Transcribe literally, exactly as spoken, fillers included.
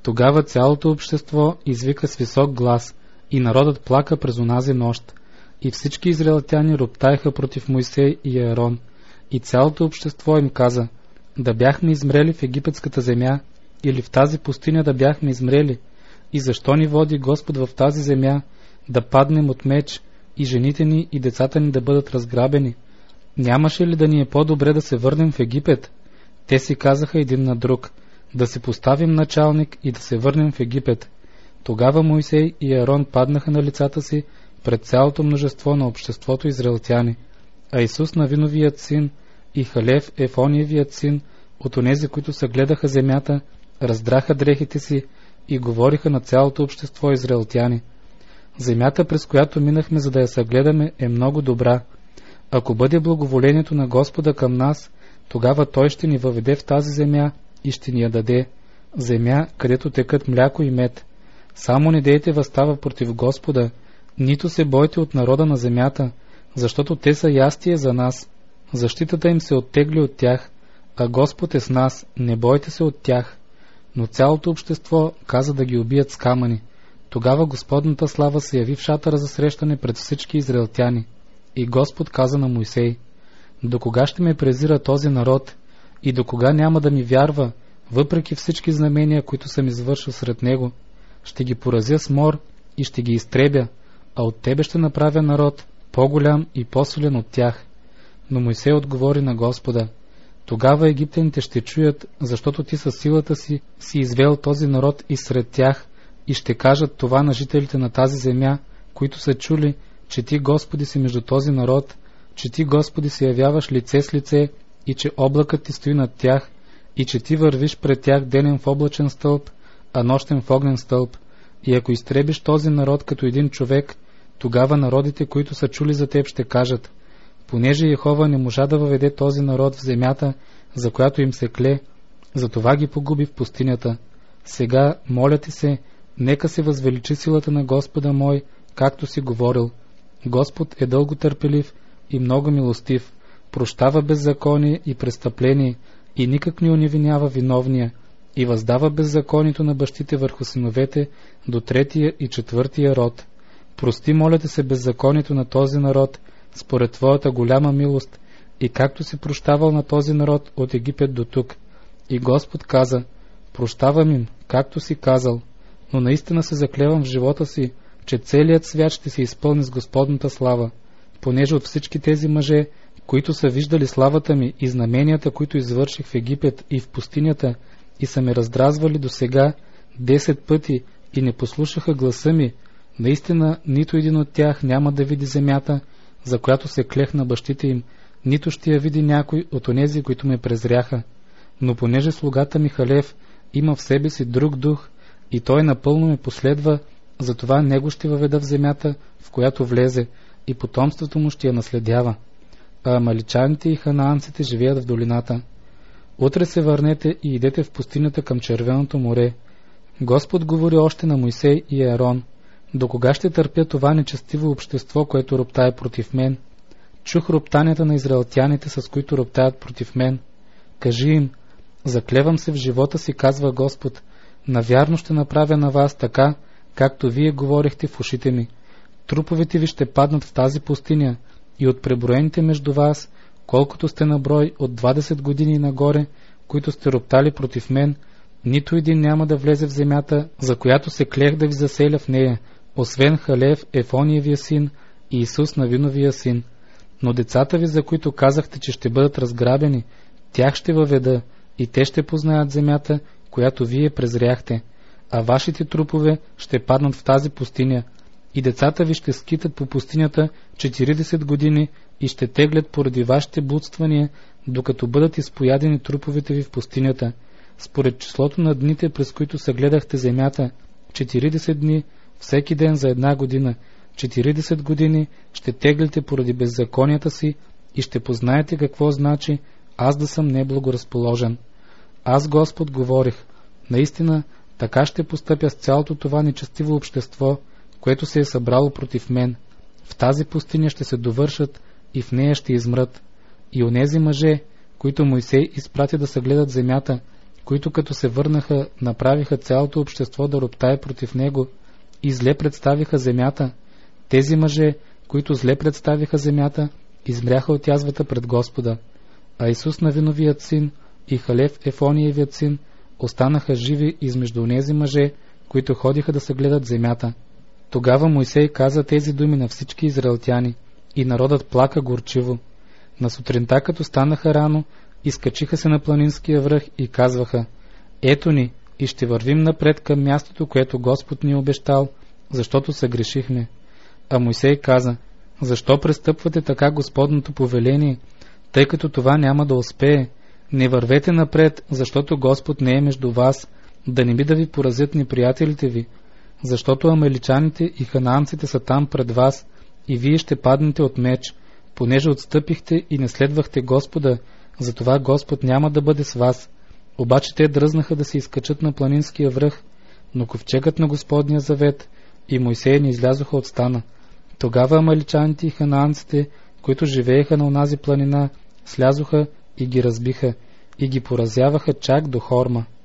Тогава цялото общество извика с висок глас и народът плака през онази нощ. И всички израелтяни роптаеха против Мойсей и Аарон. И цялото общество им каза: да бяхме измрели в египетската земя или в тази пустиня да бяхме измрели. И защо ни води Господ в тази земя да паднем от меч и жените ни и децата ни да бъдат разграбени? Нямаше ли да ни е по-добре да се върнем в Египет? Те си казаха един на друг: да си поставим началник и да се върнем в Египет. Тогава Мойсей и Аарон паднаха на лицата си пред цялото множество на обществото израелтяни. А Исус Навиновият син и Халев Ефониевият син, от онези, които съгледаха земята, раздраха дрехите си и говориха на цялото общество израелтяни: земята, през която минахме, за да я съгледаме, е много добра. Ако бъде благоволението на Господа към нас, тогава Той ще ни въведе в тази земя и ще ни я даде, земя, където текат мляко и мед. Само не дейте възстава против Господа, нито се бойте от народа на земята, защото те са ястие за нас. Защитата им се оттегли от тях, а Господ е с нас, не бойте се от тях. Но цялото общество каза да ги убият с камъни. Тогава Господната слава се яви в шатъра за срещане пред всички израелтяни. И Господ каза на Мойсей: до кога ще ме презира този народ и до кога няма да ми вярва, въпреки всички знамения, които съм извършил сред него? Ще ги поразя с мор и ще ги изтребя, а от тебе ще направя народ по-голям и по-силен от тях. Но Мойсей отговори на Господа: тогава египтяните ще чуят, защото ти със силата си си извел този народ и сред тях, и ще кажат това на жителите на тази земя, които са чули, че ти, Господи, си между този народ, че ти, Господи, се явяваш лице с лице и че облакът ти стои над тях, и че ти вървиш пред тях денен в облачен стълб, а нощен в огнен стълб. И ако изтребиш този народ като един човек, тогава народите, които са чули за теб, ще кажат: понеже Йехова не можа да въведе този народ в земята, за която им се кле, затова ги погуби в пустинята. Сега, моля ти се, нека се възвеличи силата на Господа мой, както си говорил. Господ е дълго търпелив и много милостив, прощава беззаконие и престъпление и никак не уневинява виновния, и въздава беззаконието на бащите върху синовете до третия и четвъртия род. Прости, моля те се, беззаконието на този народ според твоята голяма милост, и както си прощавал на този народ от Египет до тук. И Господ каза: прощавам им, както си казал, но наистина се заклевам в живота си, че целият свят ще се изпълни с Господната слава, понеже от всички тези мъже, които са виждали славата ми и знаменията, които извърших в Египет и в пустинята, и са ме раздразвали до сега десет пъти и не послушаха гласа ми, наистина нито един от тях няма да види земята, за която се клех на бащите им, нито ще я види някой от онези, които ме презряха. Но понеже слугата ми Халев има в себе си друг дух и той напълно ме последва, затова него ще въведа в земята, в която влезе, и потомството му ще я наследява. А амаличаните и ханаанците живеят в долината. Утре се върнете и идете в пустинята към Червеното море. Господ говори още на Мойсей и Аарон: до кога ще търпя това нечестиво общество, което роптае против мен? Чух роптанията на израелтяните, с които роптаят против мен. Кажи им: заклевам се в живота си, казва Господ, навярно ще направя на вас така, както вие говорихте в ушите ми. Труповете ви ще паднат в тази пустиня, и от преброените между вас, колкото сте на брой от двадесет години нагоре, които сте роптали против мен, нито един няма да влезе в земята, за която се клех да ви заселя в нея, освен Халев, Ефониевия син и Исус Навиновия син. Но децата ви, за които казахте, че ще бъдат разграбени, тях ще въведа, и те ще познаят земята, която вие презряхте, а вашите трупове ще паднат в тази пустиня, и децата ви ще скитат по пустинята четиридесет години и ще теглят поради вашите блудствания, докато бъдат изпоядени труповете ви в пустинята. Според числото на дните, през които съгледахте земята, четиридесет дни, всеки ден за една година, четиридесет години ще теглите поради беззаконията си и ще познаете какво значи аз да съм неблагоразположен. Аз, Господ, говорих: наистина така ще постъпя с цялото това нечестиво общество, което се е събрало против мен. В тази пустиня ще се довършат и в нея ще измрат. И онези мъже, които Мойсей изпрати да съгледат земята, които като се върнаха, направиха цялото общество да роптае против него и зле представиха земята. Тези мъже, които зле представиха земята, измряха от язвата пред Господа, а Исус Навиновият син и Халев Ефониевият син останаха живи измежду онези мъже, които ходиха да съгледат земята. Тогава Мойсей каза тези думи на всички израелтяни, и народът плака горчиво. На сутринта, като станаха рано, изкачиха се на планинския връх и казваха: ето ни, и ще вървим напред към мястото, което Господ ни обещал, защото съгрешихме. А Мойсей каза: защо престъпвате така Господното повеление, тъй като това няма да успее? Не вървете напред, защото Господ не е между вас, да не би да ви поразят неприятелите ви, защото амеличаните и ханаанците са там пред вас, и вие ще паднете от меч, понеже отстъпихте и не следвахте Господа, затова Господ няма да бъде с вас. Обаче те дръзнаха да се изкачат на планинския връх, но ковчегът на Господния завет и Мойсей не излязоха от стана. Тогава амаличаните и ханаанците, които живееха на онази планина, слязоха и ги разбиха, и ги поразяваха чак до Хорма.